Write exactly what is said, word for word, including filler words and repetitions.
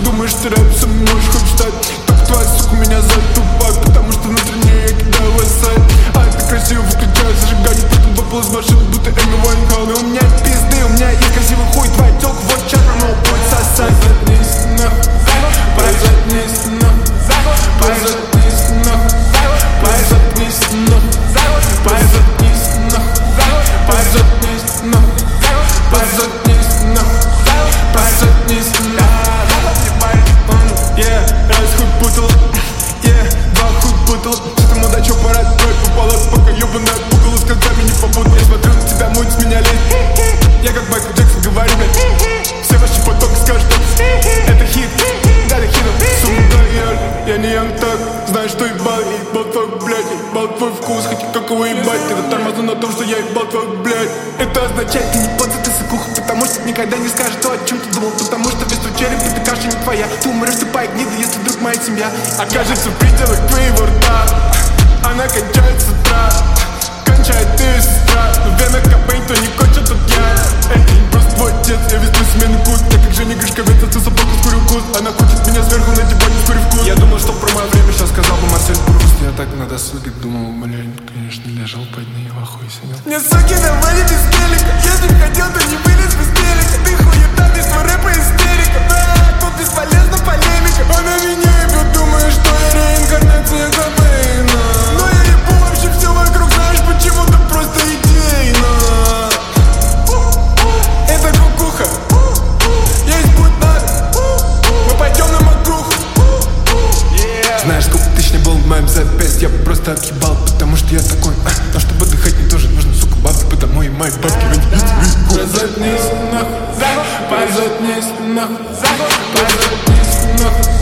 думаешь, ты рэпсом можешь хоть стать? Так твоя сука меня затупает, потому что на стороне я кидаю сайт. А это красиво, выключаю зажигание, потом попал из машины, будто Эми Вайнхаус. У меня пизды, у меня есть красивый хуй, твоя тёлка вот чат, но будет сосать. Позаднись нахуй, позаднись нахуй, позаднись нахуй, позаднись нахуй, позаднись нахуй, позаднись нахуй, позаднись нахуй, позаднись нахуй. Yeah, раз хуй путал, yeah, два хуй путал. Что-то мудачок, пора трой попала, пока ёбаная пугала с концами не попутал. Я смотрю на тебя, муть с меня лезет. Я как Майкл Джексон говорю, блядь. Все ваши потоки скажут, что это хит, да, это хит. Сумка, я, я не ям так. Знаешь, что ебал, я ебал твой, блядь. Я ебал твой вкус, хоть какого ебать. Это тормозну на том, что я ебал твой, блядь. Это означает, ты не поцелуй, ты сыкуха. Потому что никогда не скажешь то, о чем ты думал. Потому что без череп эта каша не твоя. Ты умрешь, тупая гнида, если вдруг моя семья окажется в пределах твоего рта. Она кончает с утра, кончает ты сестра. Но вена Кобейн, то не кончит тут я. Это не просто твой отец, я везду семейный культ. Так как Женя Гришковец, отцу собаку скурю вкус. Она хочет меня сверху на диване скурю вкус. Я думал, что про мое время сейчас сказал бы Марсель Пруст. Я так на досуге думал, блин, конечно, лежал под ней в ахуе сидел. Мне суки давали без телека. Если б хотел, то не вылез без телека. Ты хуета, без твой рэп и истерика. Да, тут бесполезна полемика. Она меня ебет, думает, что я реинкарнация Кобейна. Но я ебу вообще все вокруг, знаешь почему? Да просто идейно. Это кукуха, есть будет надо, мы пойдем на макруху. Знаешь, сколько тысяч не был в моем запястье, я просто отъебал, потому что я такой. Но чтобы отдыхать мне тоже нужно, сука, бабки, потому и мои бабки. Позаднись нахуй, позаднись нахуй, позаднись нахуй.